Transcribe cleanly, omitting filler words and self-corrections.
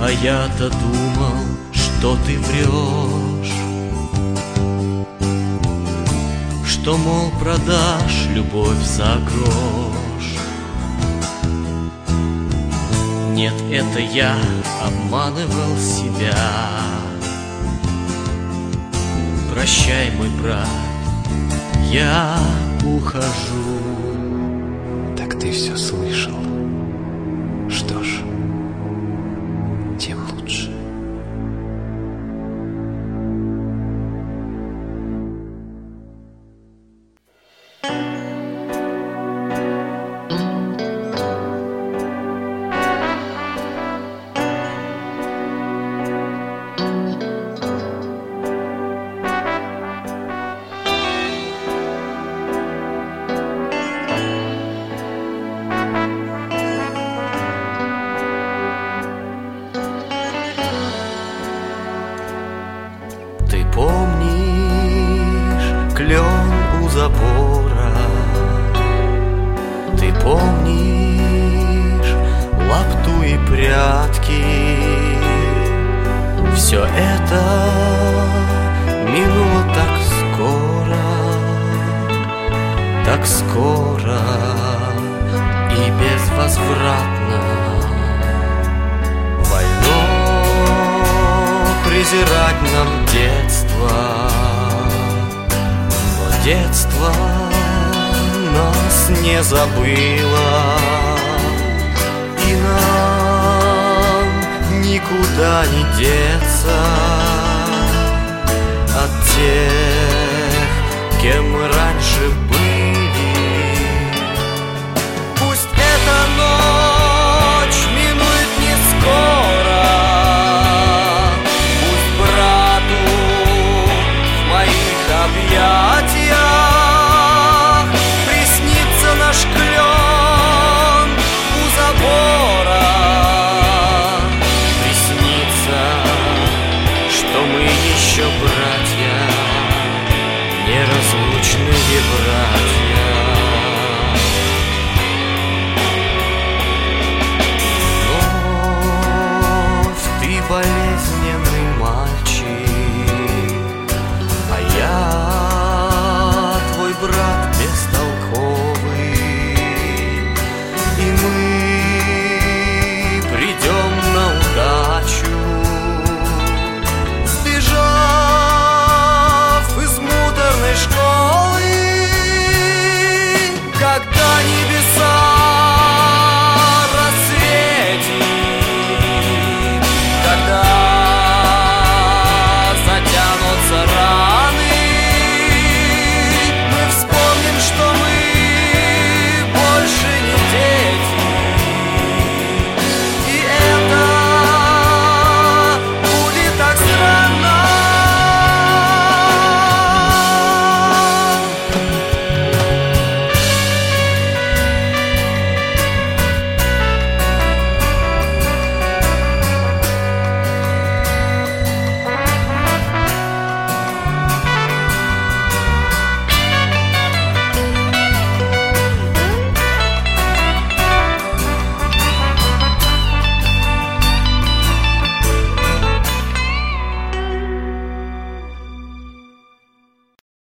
А я-то думал, что ты врешь, что, мол, продашь любовь за грош. Нет, это я обманывал себя. Прощай, мой брат, я ухожу. Так ты все слышал. Что ж, тем лучше. Ты помнишь клен у забора? Ты помнишь лапту и прятки? Все это минуло так скоро и безвозвратно. Вольно презирать нам детство, но детство нас не забыло, и нам никуда не деться от тех, кем мы раньше